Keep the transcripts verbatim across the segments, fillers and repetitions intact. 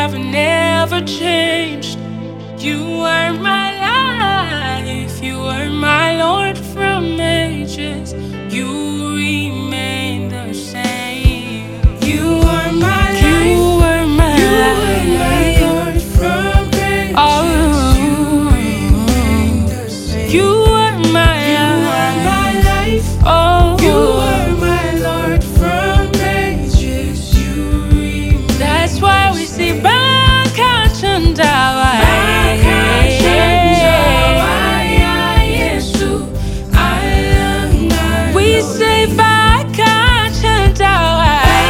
have never changed. You are my life, you are my Lord from ages. You remain the same. You are my life, you are my you life, are my Lord from ages. Oh, you remain the same. You are my you life, are my life. Oh, you are my Lord from ages. You remain. That's why we say Baka Chandawa. We say Baka Chandawa.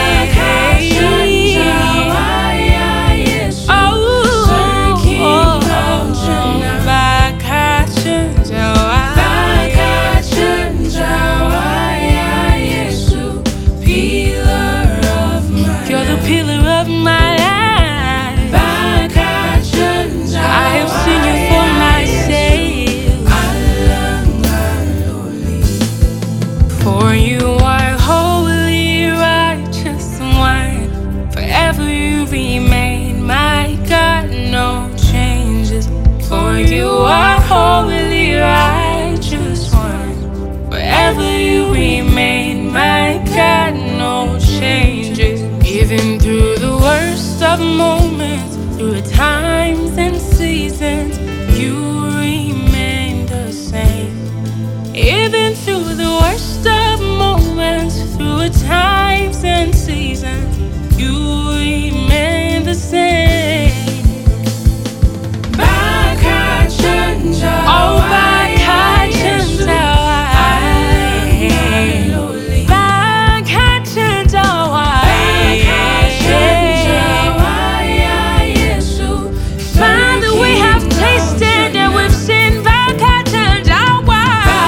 For you are holy, righteous one. Forever you remain, my God, no changes. For you are holy, righteous one. Forever you remain, my God, no changes. Even through the worst of moments, through times and seasons, you remain the same. Even through the worst of moments, through times and seasons, you remain the same. Baka Chandawa. Oh, Baka Chandawa. Baka Chandawa. Father, we have tasted and we've seen Baka Chandawa.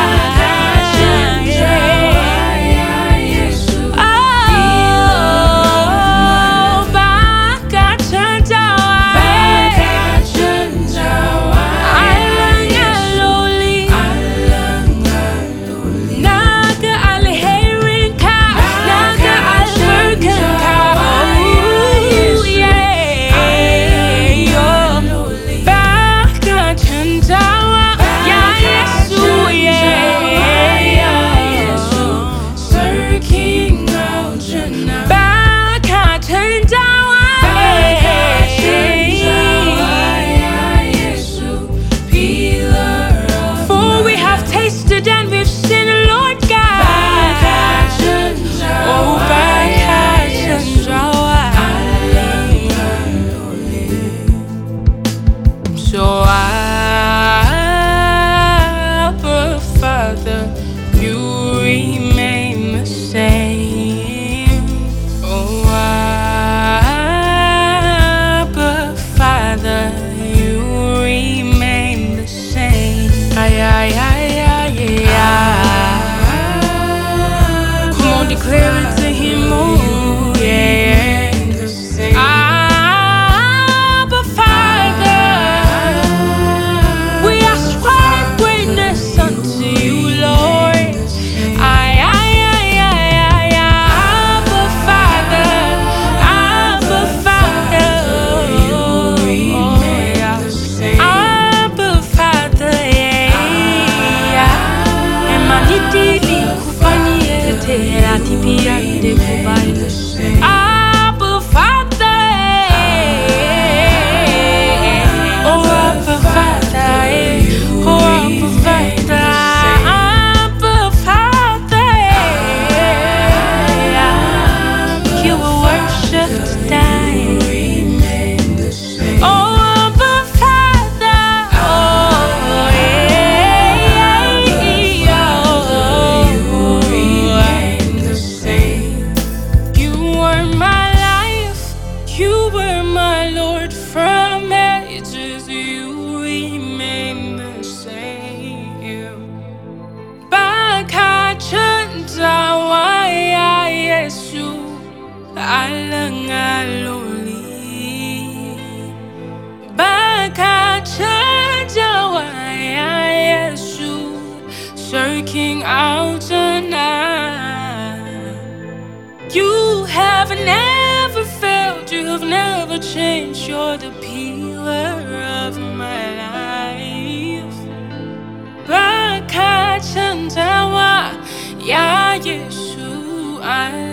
So Abba, Father, you remain the same. Oh, Abba, Father, you remain the same. Ay, ay, ay, ay, ay. Come on, declare it to him, oh, yeah. Abba Father, oh Abba Father, oh Abba Father, Abba Father, you were worshipped today. Oh Abba Father, oh you were my Lord from ages, you remain the same. Baka Chandawa, Yesu, alangaloli. Baka Chandawa, Yesu, searching out tonight. You have never failed, you have never never change. You're the pillar of my life. Bakachantawa, Ya Yesu, I